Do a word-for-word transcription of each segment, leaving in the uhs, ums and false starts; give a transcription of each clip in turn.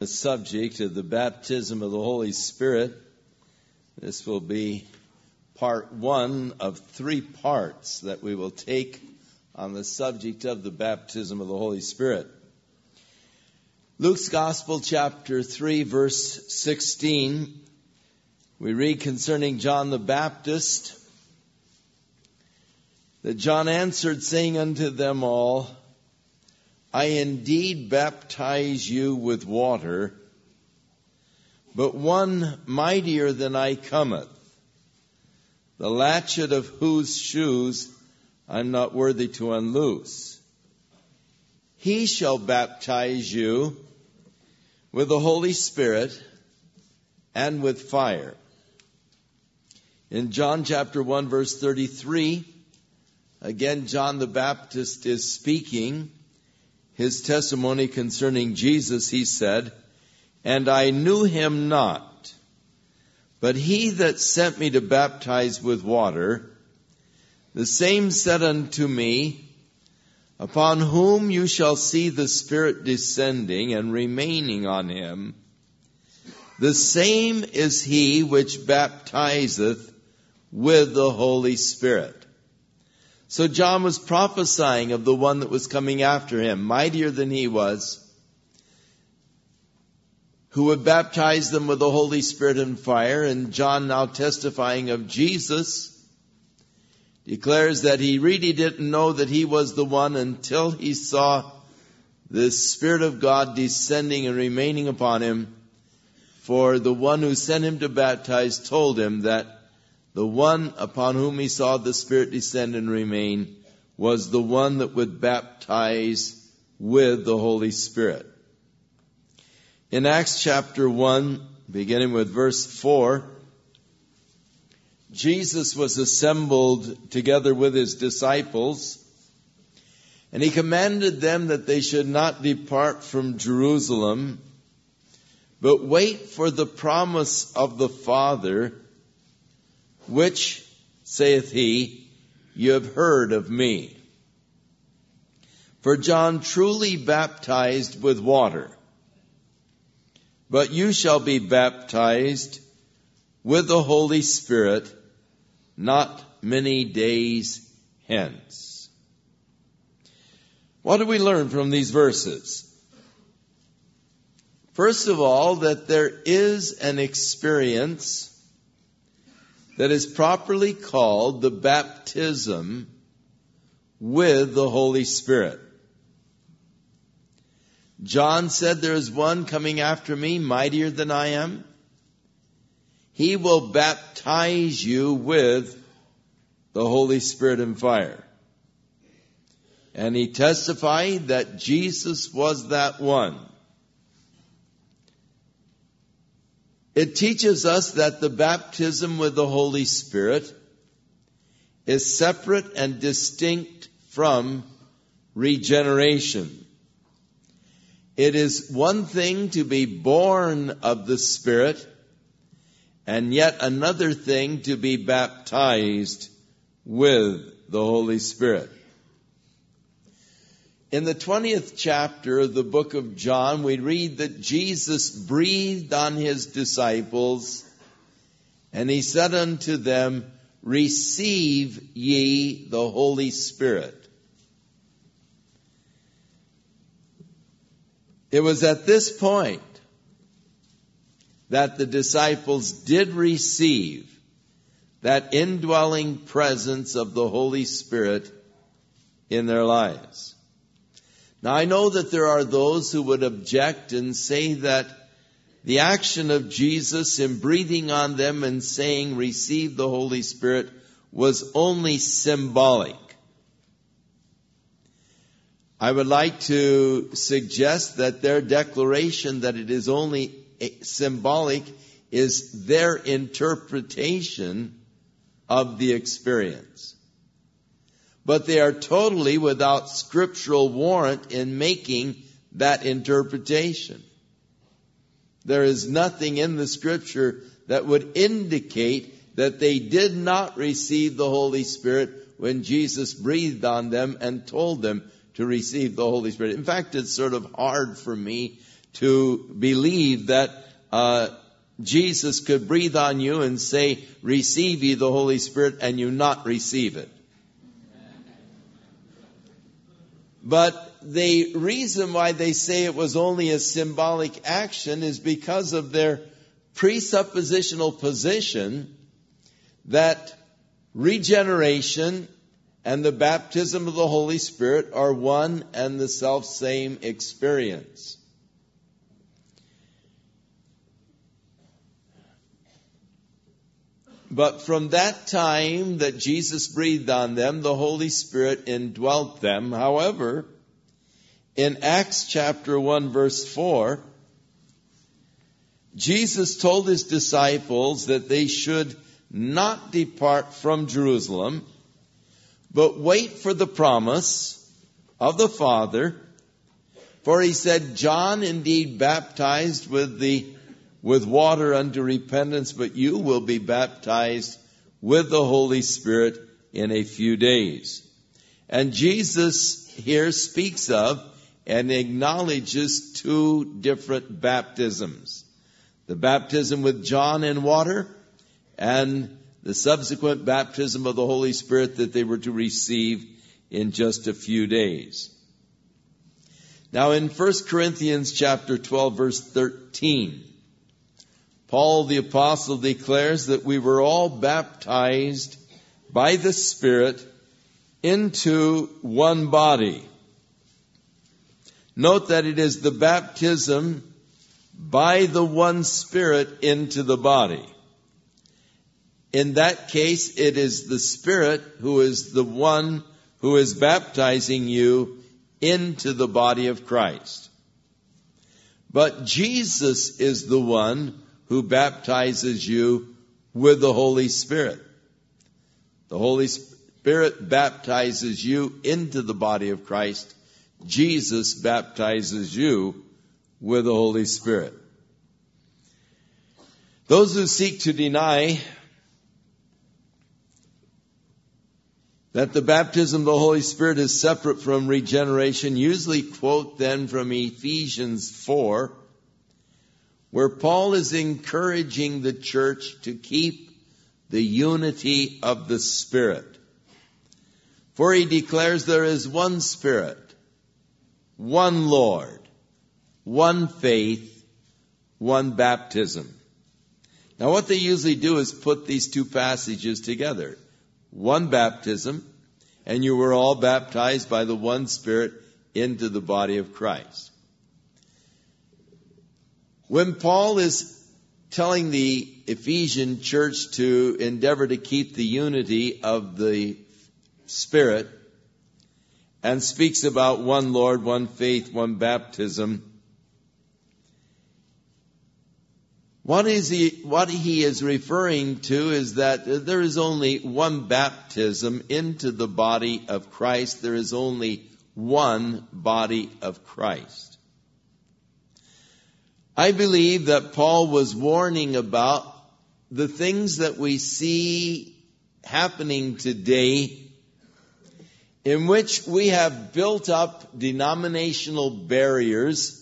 The subject of the baptism of the Holy Spirit. This will be part one of three parts that we will take on the subject of the baptism of the Holy Spirit. Luke's Gospel, chapter three, verse sixteen. We read concerning John the Baptist, that John answered, saying unto them all, I indeed baptize you with water, but one mightier than I cometh, the latchet of whose shoes I'm not worthy to unloose. He shall baptize you with the Holy Spirit and with fire. In John chapter one, verse thirty-three, again John the Baptist is speaking his testimony concerning Jesus. He said, And I knew him not, but he that sent me to baptize with water, the same said unto me, Upon whom you shall see the Spirit descending and remaining on him, the same is he which baptizeth with the Holy Spirit. So John was prophesying of the one that was coming after him, mightier than he was, who would baptize them with the Holy Spirit and fire. And John, now testifying of Jesus, declares that he really didn't know that he was the one until he saw the Spirit of God descending and remaining upon him. For the one who sent him to baptize told him that the one upon whom he saw the Spirit descend and remain was the one that would baptize with the Holy Spirit. In Acts chapter one, beginning with verse four, Jesus was assembled together with his disciples, and he commanded them that they should not depart from Jerusalem, but wait for the promise of the Father, which, saith he, you have heard of me. For John truly baptized with water, but you shall be baptized with the Holy Spirit not many days hence. What do we learn from these verses? First of all, that there is an experience that is properly called the baptism with the Holy Spirit. John said, there is one coming after me, mightier than I am. He will baptize you with the Holy Spirit and fire. And he testified that Jesus was that one. It teaches us that the baptism with the Holy Spirit is separate and distinct from regeneration. It is one thing to be born of the Spirit, and yet another thing to be baptized with the Holy Spirit. In the twentieth chapter of the book of John, we read that Jesus breathed on his disciples, and he said unto them, Receive ye the Holy Spirit. It was at this point that the disciples did receive that indwelling presence of the Holy Spirit in their lives. Now, I know that there are those who would object and say that the action of Jesus in breathing on them and saying, receive the Holy Spirit, was only symbolic. I would like to suggest that their declaration that it is only symbolic is their interpretation of the experience. But they are totally without scriptural warrant in making that interpretation. There is nothing in the scripture that would indicate that they did not receive the Holy Spirit when Jesus breathed on them and told them to receive the Holy Spirit. In fact, it's sort of hard for me to believe that uh, Jesus could breathe on you and say, receive ye the Holy Spirit, and you not receive it. But the reason why they say it was only a symbolic action is because of their presuppositional position that regeneration and the baptism of the Holy Spirit are one and the self-same experience. But from that time that Jesus breathed on them, the Holy Spirit indwelt them. However, in Acts chapter one, verse four, Jesus told his disciples that they should not depart from Jerusalem, but wait for the promise of the Father. For he said, John indeed baptized with the with water unto repentance, but you will be baptized with the Holy Spirit in a few days. And Jesus here speaks of and acknowledges two different baptisms. The baptism with John in water and the subsequent baptism of the Holy Spirit that they were to receive in just a few days. Now in First Corinthians chapter twelve, verse thirteen, Paul the apostle declares that we were all baptized by the Spirit into one body. Note that it is the baptism by the one Spirit into the body. In that case, it is the Spirit who is the one who is baptizing you into the body of Christ. But Jesus is the one who baptizes you with the Holy Spirit. The Holy Spirit baptizes you into the body of Christ. Jesus baptizes you with the Holy Spirit. Those who seek to deny that the baptism of the Holy Spirit is separate from regeneration usually quote then from Ephesians four, where Paul is encouraging the church to keep the unity of the Spirit. For he declares there is one Spirit, one Lord, one faith, one baptism. Now what they usually do is put these two passages together. One baptism, and you were all baptized by the one Spirit into the body of Christ. When Paul is telling the Ephesian church to endeavor to keep the unity of the Spirit and speaks about one Lord, one faith, one baptism, what is he, what he is referring to is that there is only one baptism into the body of Christ. There is only one body of Christ. I believe that Paul was warning about the things that we see happening today, in which we have built up denominational barriers,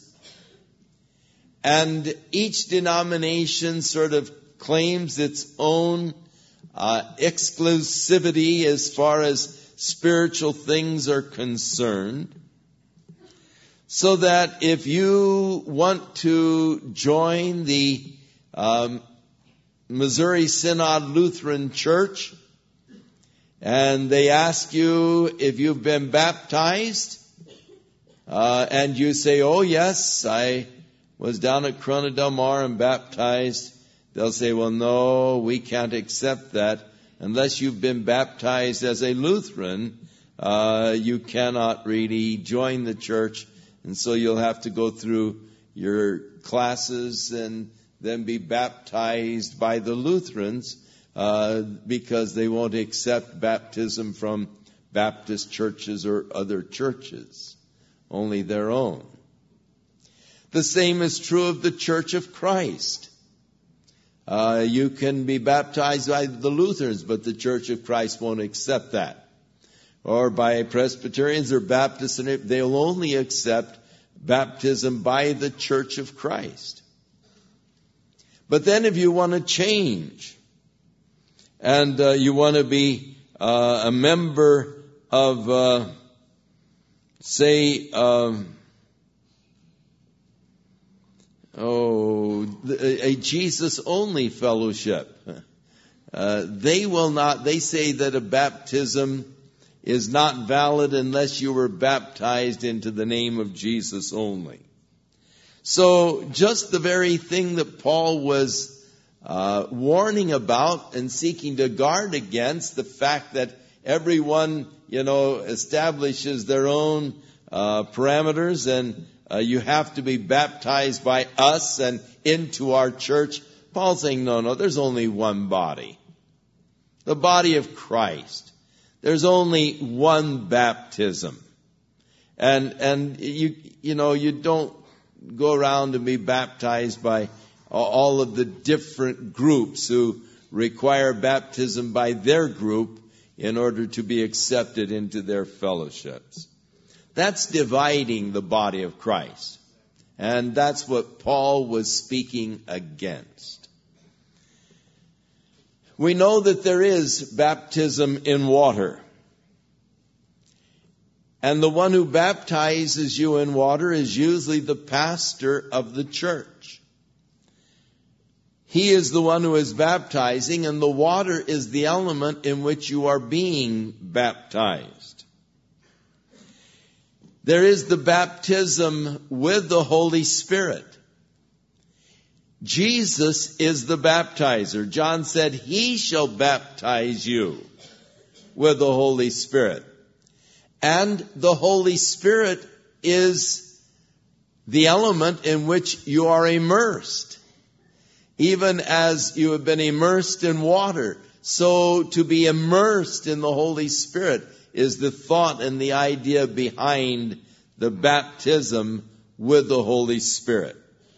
and each denomination sort of claims its own uh, exclusivity as far as spiritual things are concerned. So that if you want to join the um, Missouri Synod Lutheran Church, and they ask you if you've been baptized, uh, and you say, oh yes, I was down at Corona Del Mar and baptized, they'll say, well, no, we can't accept that. Unless you've been baptized as a Lutheran, uh, you cannot really join the church. And so you'll have to go through your classes and then be baptized by the Lutherans, uh, because they won't accept baptism from Baptist churches or other churches, only their own. The same is true of the Church of Christ. Uh, you can be baptized by the Lutherans, but the Church of Christ won't accept that. Or by Presbyterians or Baptists, they'll only accept baptism by the Church of Christ. But then if you want to change and uh, you want to be uh, a member of, uh, say, um, oh, a Jesus-only fellowship, uh, they will not, they say that a baptism is not valid unless you were baptized into the name of Jesus only. So just the very thing that Paul was uh, warning about and seeking to guard against, the fact that everyone, you know, establishes their own uh, parameters, and uh, you have to be baptized by us and into our church. Paul's saying, no, no, there's only one body. The body of Christ. There's only one baptism. And, and you, you know, you don't go around and be baptized by all of the different groups who require baptism by their group in order to be accepted into their fellowships. That's dividing the body of Christ. And that's what Paul was speaking against. We know that there is baptism in water. And the one who baptizes you in water is usually the pastor of the church. He is the one who is baptizing, and the water is the element in which you are being baptized. There is the baptism with the Holy Spirit. Jesus is the baptizer. John said, He shall baptize you with the Holy Spirit. And the Holy Spirit is the element in which you are immersed. Even as you have been immersed in water, so to be immersed in the Holy Spirit is the thought and the idea behind the baptism with the Holy Spirit.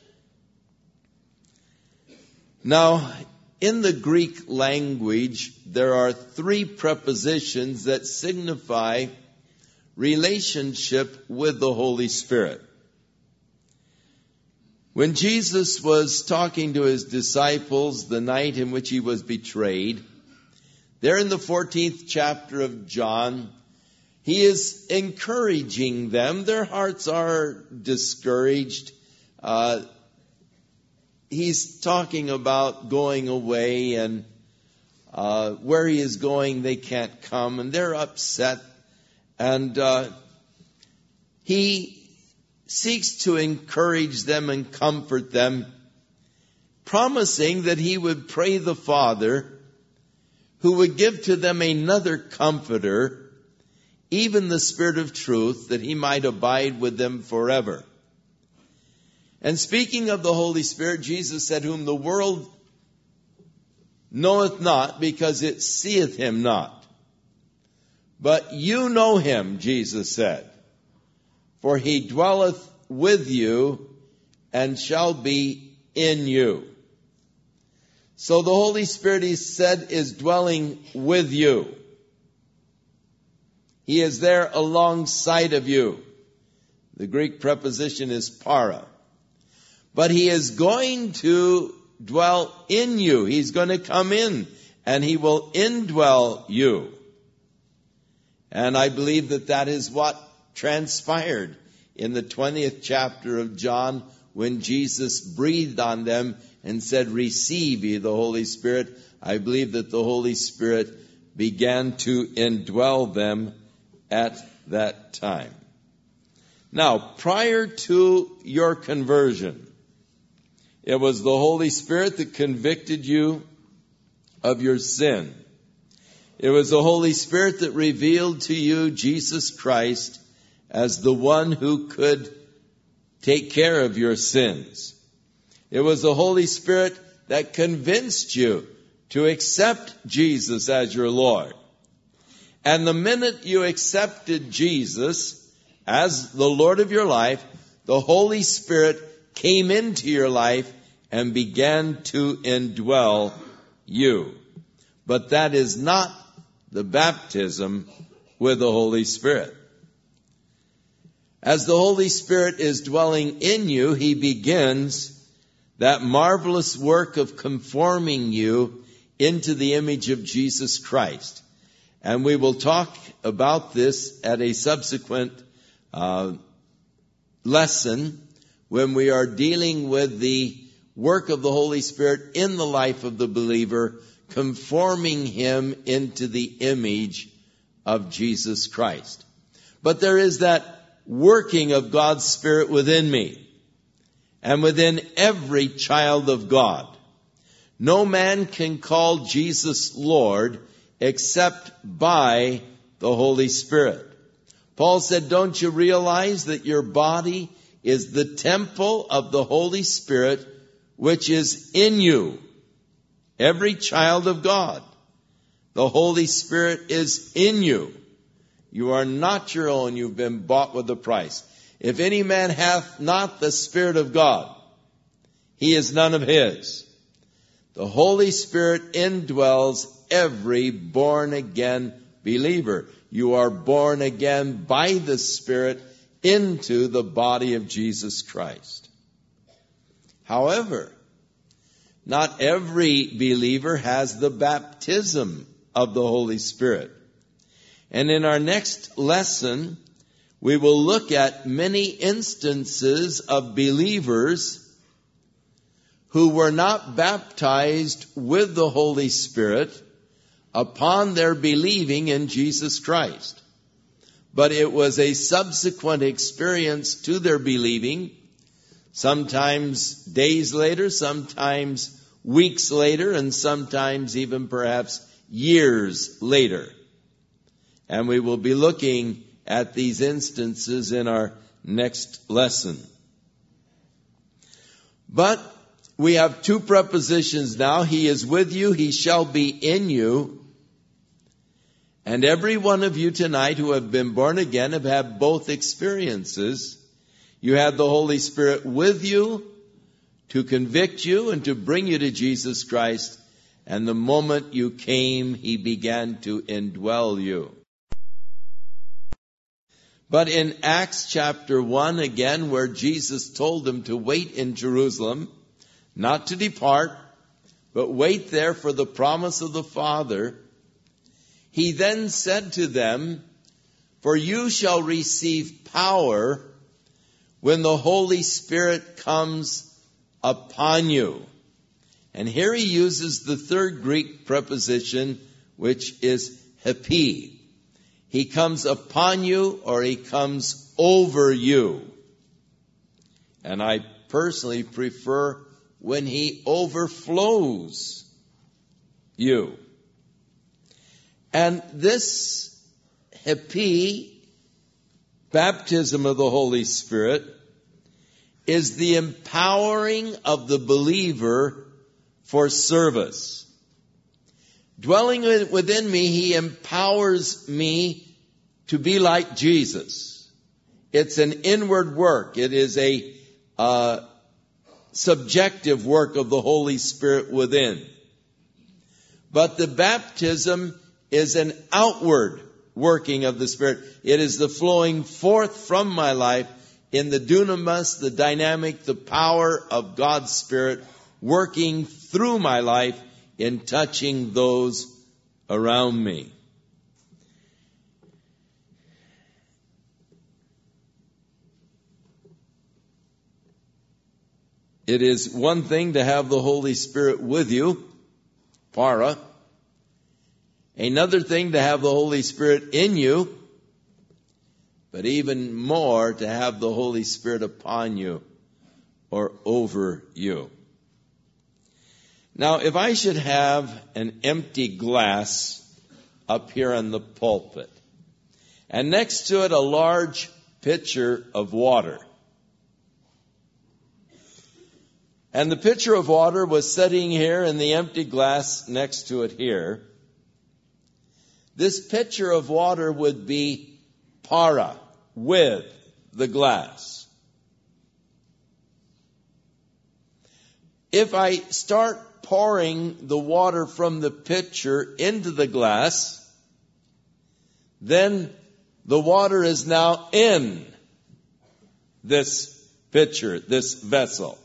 Now, in the Greek language, there are three prepositions that signify relationship with the Holy Spirit. When Jesus was talking to his disciples the night in which he was betrayed, there in the fourteenth chapter of John, he is encouraging them. Their hearts are discouraged. Uh, he's talking about going away, and uh, where he is going, they can't come, and they're upset. And uh, he seeks to encourage them and comfort them, promising that he would pray the Father, who would give to them another comforter, even the Spirit of truth, that he might abide with them forever. And speaking of the Holy Spirit, Jesus said, whom the world knoweth not, because it seeth him not. But you know him, Jesus said, for he dwelleth with you and shall be in you. So the Holy Spirit, he said, is dwelling with you. He is there alongside of you. The Greek preposition is para. But he is going to dwell in you. He's going to come in and he will indwell you. And I believe that that is what transpired in the twentieth chapter of John when Jesus breathed on them and said, receive ye the Holy Spirit. I believe that the Holy Spirit began to indwell them at that time. Now, prior to your conversion, it was the Holy Spirit that convicted you of your sin. It was the Holy Spirit that revealed to you Jesus Christ as the one who could take care of your sins. It was the Holy Spirit that convinced you to accept Jesus as your Lord. And the minute you accepted Jesus as the Lord of your life, the Holy Spirit came into your life and began to indwell you. But that is not the baptism with the Holy Spirit. As the Holy Spirit is dwelling in you, He begins that marvelous work of conforming you into the image of Jesus Christ. And we will talk about this at a subsequent uh, lesson when we are dealing with the work of the Holy Spirit in the life of the believer, conforming him into the image of Jesus Christ. But there is that working of God's Spirit within me and within every child of God. No man can call Jesus Lord except by the Holy Spirit. Paul said, don't you realize that your body is the temple of the Holy Spirit which is in you? Every child of God, the Holy Spirit is in you. You are not your own. You've been bought with a price. If any man hath not the Spirit of God, he is none of his. The Holy Spirit indwells every born-again believer. You are born again by the Spirit into the body of Jesus Christ. However, not every believer has the baptism of the Holy Spirit. And in our next lesson, we will look at many instances of believers who were not baptized with the Holy Spirit upon their believing in Jesus Christ. But it was a subsequent experience to their believing, sometimes days later, sometimes weeks later, and sometimes even perhaps years later. And we will be looking at these instances in our next lesson. But we have two prepositions now. He is with you, he shall be in you. And every one of you tonight who have been born again have had both experiences. You had the Holy Spirit with you to convict you and to bring you to Jesus Christ. And the moment you came, he began to indwell you. But in Acts chapter one, again, where Jesus told them to wait in Jerusalem, not to depart, but wait there for the promise of the Father, he then said to them, for you shall receive power when the Holy Spirit comes upon you. And here he uses the third Greek preposition, which is hepi. He comes upon you, or he comes over you. And I personally prefer when he overflows you. And this hepi, baptism of the Holy Spirit, is the empowering of the believer for service. Dwelling within me, he empowers me to be like Jesus. It's an inward work. It is a uh, subjective work of the Holy Spirit within. But the baptism is an outward working of the Spirit. It is the flowing forth from my life in the dunamis, the dynamic, the power of God's Spirit working through my life in touching those around me. It is one thing to have the Holy Spirit with you, para. Another thing to have the Holy Spirit in you, but even more to have the Holy Spirit upon you or over you. Now, if I should have an empty glass up here on the pulpit, and next to it a large pitcher of water, and the pitcher of water was sitting here and the empty glass next to it here, this pitcher of water would be para, with the glass. If I start pouring the water from the pitcher into the glass, then the water is now in this pitcher, this vessel.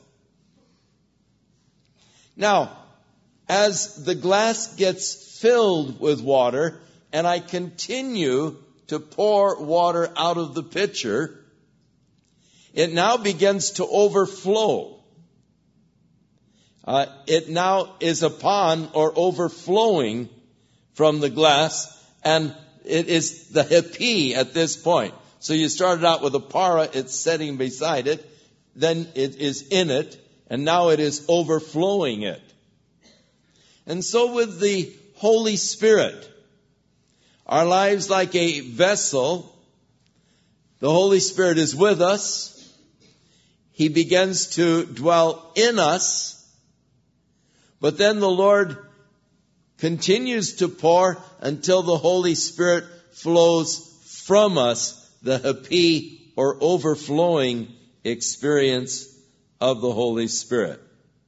Now, as the glass gets filled with water, and I continue to pour water out of the pitcher, it now begins to overflow. Uh, it now is upon or overflowing from the glass, and it is the hepi at this point. So you started out with a para, it's setting beside it, then it is in it, and now it is overflowing it. And so with the Holy Spirit, our lives like a vessel, the Holy Spirit is with us. He begins to dwell in us. But then the Lord continues to pour until the Holy Spirit flows from us, the hepi or overflowing experience of the Holy Spirit.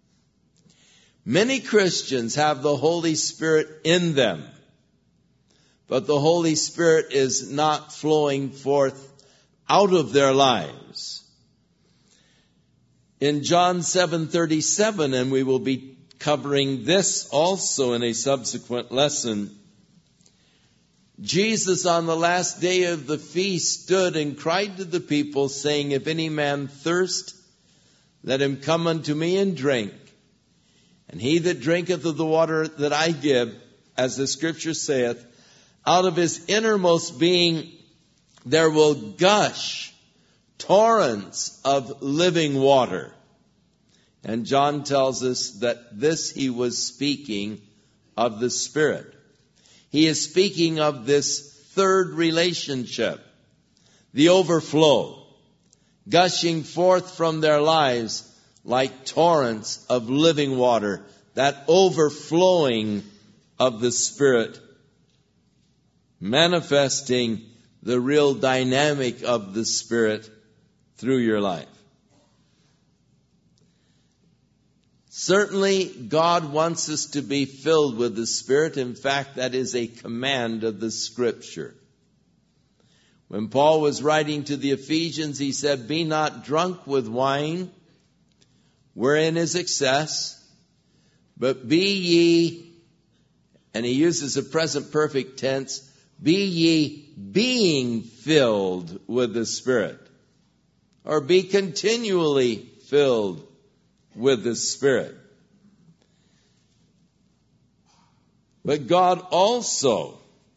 Many Christians have the Holy Spirit in them, but the Holy Spirit is not flowing forth out of their lives. In John seven thirty-seven, and we will be covering this also in a subsequent lesson, Jesus on the last day of the feast stood and cried to the people, saying, "If any man thirst, let him come unto me and drink. And he that drinketh of the water that I give, as the scripture saith, out of his innermost being there will gush torrents of living water." And John tells us that this he was speaking of the Spirit. He is speaking of this third relationship, the overflow, gushing forth from their lives like torrents of living water, that overflowing of the Spirit, manifesting the real dynamic of the Spirit through your life. Certainly, God wants us to be filled with the Spirit. In fact, that is a command of the Scripture. When Paul was writing to the Ephesians, he said, "Be not drunk with wine, wherein is excess, but be ye," and he uses a present perfect tense, "be ye being filled with the Spirit," or be continually filled with the Spirit. But God also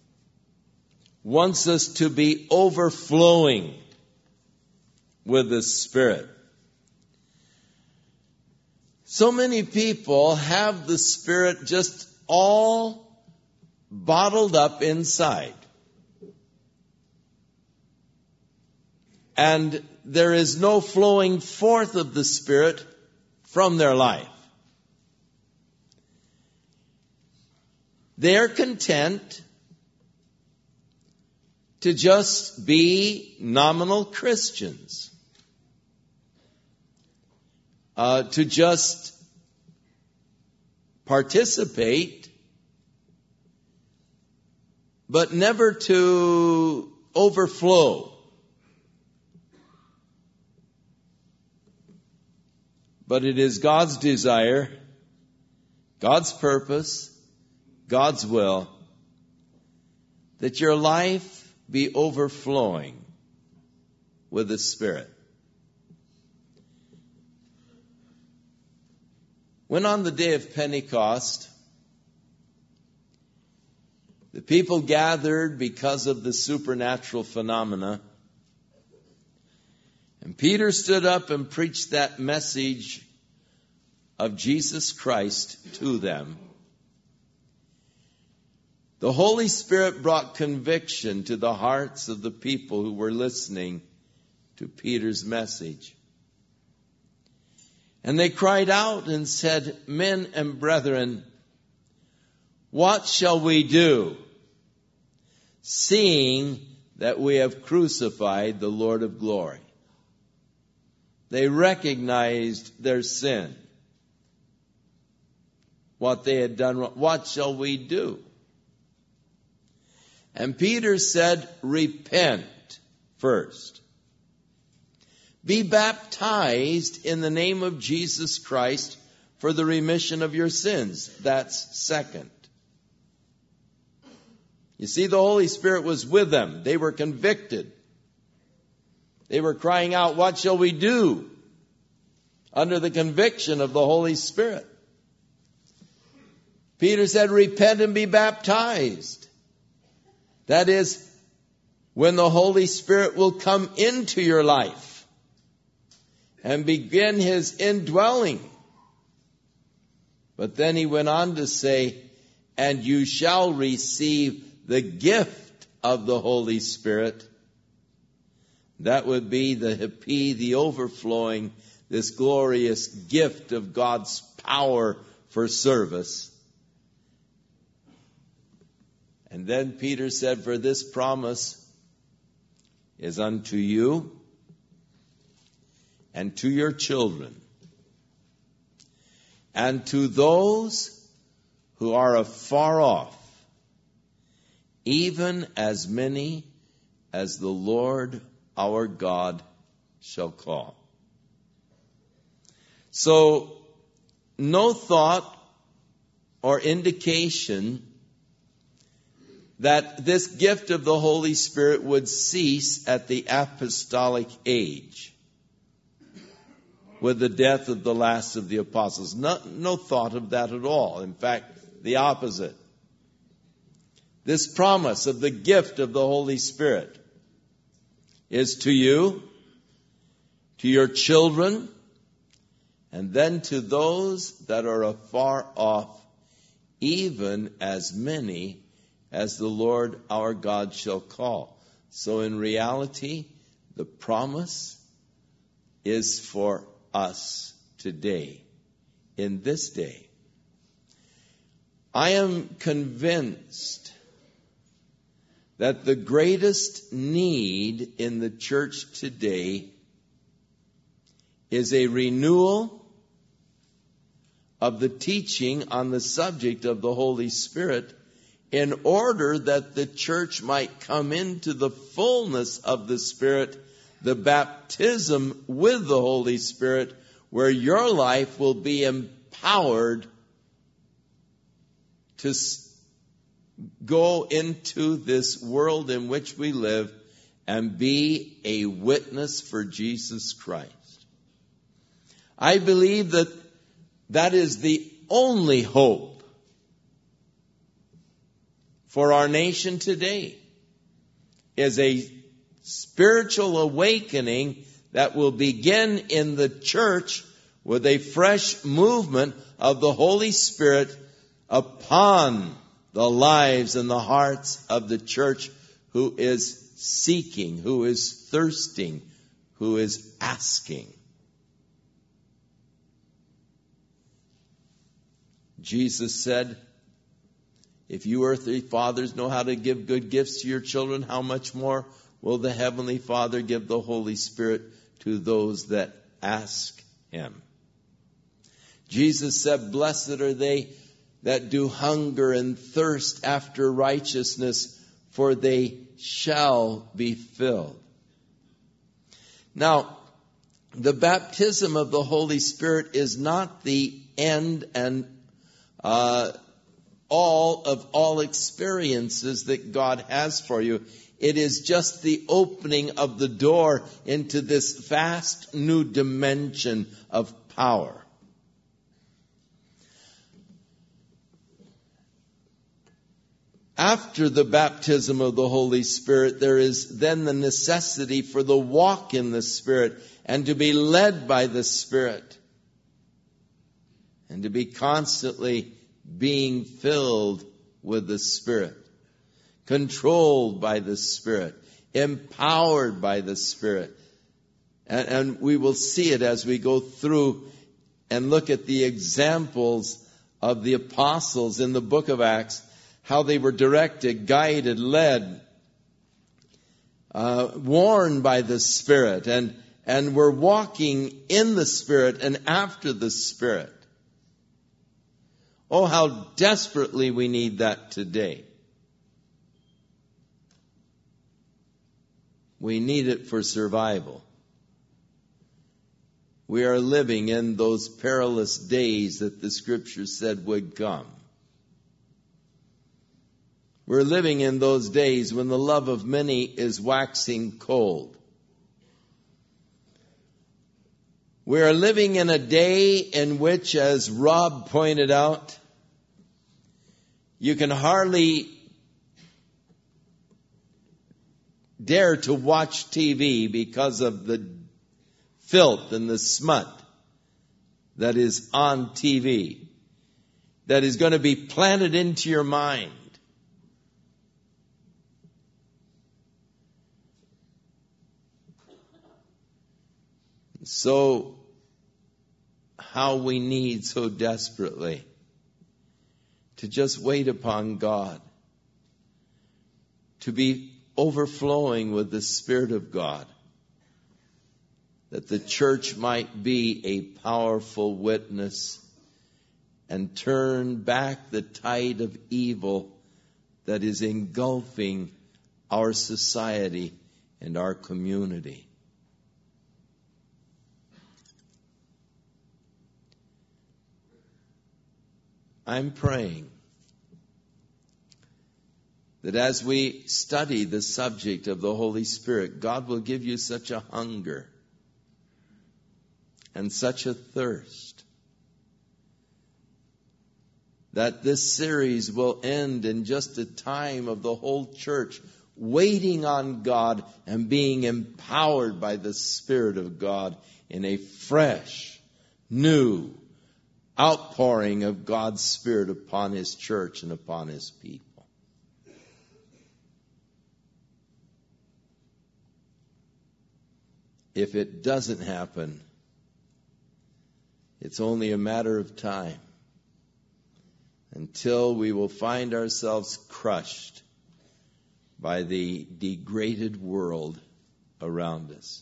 wants us to be overflowing with the Spirit. So many people have the Spirit just all bottled up inside. And there is no flowing forth of the Spirit from their life. They're content to just be nominal Christians, uh, to just participate, but never to overflow. But it is God's desire, God's purpose, God's will, that your life be overflowing with the Spirit. When on the day of Pentecost, the people gathered because of the supernatural phenomena, and Peter stood up and preached that message of Jesus Christ to them, the Holy Spirit brought conviction to the hearts of the people who were listening to Peter's message. And they cried out and said, "Men and brethren, what shall we do, seeing that we have crucified the Lord of glory?" They recognized their sin, what they had done wrong. What shall we do? And Peter said, "Repent first. Be baptized in the name of Jesus Christ for the remission of your sins. That's second. You see, the Holy Spirit was with them. They were convicted. They were crying out, what shall we do? Under the conviction of the Holy Spirit. Peter said, repent and be baptized. That is, when the Holy Spirit will come into your life and begin His indwelling. But then he went on to say, and you shall receive the gift of the Holy Spirit. That would be the hippie, the overflowing, this glorious gift of God's power for service. And then Peter said, for this promise is unto you and to your children and to those who are afar off, even as many as the Lord our God shall call. So, no thought or indication that this gift of the Holy Spirit would cease at the apostolic age with the death of the last of the apostles. No, no thought of that at all. In fact, the opposite. This promise of the gift of the Holy Spirit is to you, to your children, and then to those that are afar off, even as many as the Lord our God shall call. So in reality, the promise is for us today, in this day. I am convinced that the greatest need in the church today is a renewal of the teaching on the subject of the Holy Spirit, in order that the church might come into the fullness of the Spirit, the baptism with the Holy Spirit, where your life will be empowered to go into this world in which we live and be a witness for Jesus Christ. I believe that that is the only hope for our nation today, is a spiritual awakening that will begin in the church with a fresh movement of the Holy Spirit upon the lives and the hearts of the church who is seeking, who is thirsting, who is asking. Jesus said, if you earthly fathers know how to give good gifts to your children, how much more will the Heavenly Father give the Holy Spirit to those that ask Him? Jesus said, blessed are they that do hunger and thirst after righteousness, for they shall be filled. Now, the baptism of the Holy Spirit is not the end and uh, all of all experiences that God has for you. It is just the opening of the door into this vast new dimension of power. After the baptism of the Holy Spirit, there is then the necessity for the walk in the Spirit and to be led by the Spirit and to be constantly being filled with the Spirit, controlled by the Spirit, empowered by the Spirit. And, and we will see it as we go through and look at the examples of the apostles in the book of Acts, how they were directed, guided, led, uh, warned by the Spirit, and, and were walking in the Spirit and after the Spirit. Oh, how desperately we need that today. We need it for survival. we are living in those perilous days that the Scripture said would come. We're living in those days when the love of many is waxing cold. We are living in a day in which, as Rob pointed out, you can hardly dare to watch T V because of the filth and the smut that is on T V, that is going to be planted into your mind. So, how we need so desperately to just wait upon God, to be overflowing with the Spirit of God, that the church might be a powerful witness and turn back the tide of evil that is engulfing our society and our community. I'm praying that as we study the subject of the Holy Spirit, God will give you such a hunger and such a thirst that this series will end in just a time of the whole church waiting on God and being empowered by the Spirit of God in a fresh, new outpouring of God's Spirit upon His church and upon His people. If it doesn't happen, it's only a matter of time until we will find ourselves crushed by the degraded world around us.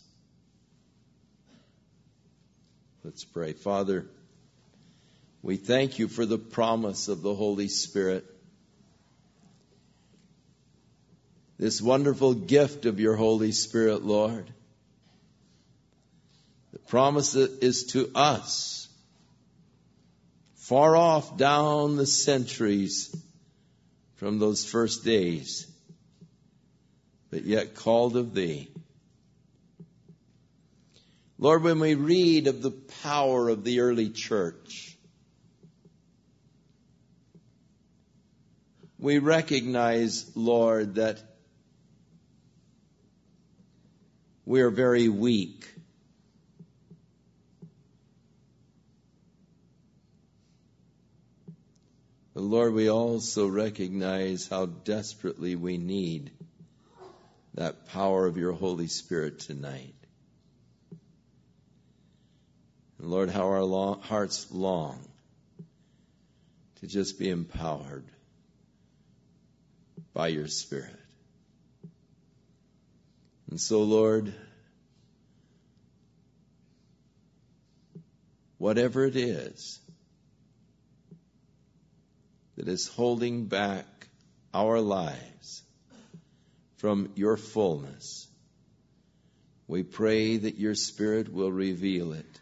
Let's pray. Father, we thank you for the promise of the Holy Spirit, this wonderful gift of your Holy Spirit, Lord. The promise that is to us, far off down the centuries from those first days, but yet called of thee. Lord, when we read of the power of the early church, we recognize, Lord, that we are very weak. But Lord, we also recognize how desperately we need that power of your Holy Spirit tonight. And Lord, how our long, hearts long to just be empowered by your Spirit. And so, Lord, whatever it is that is holding back our lives from your fullness, we pray that your Spirit will reveal it.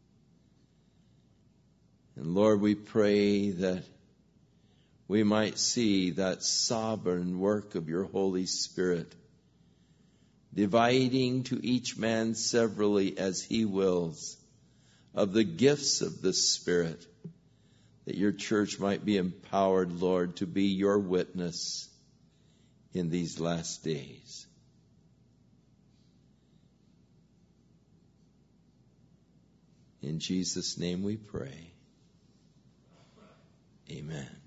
And Lord, we pray that we might see that sovereign work of your Holy Spirit, dividing to each man severally as he wills of the gifts of the Spirit, that your church might be empowered, Lord, to be your witness in these last days. In Jesus' name we pray. Amen.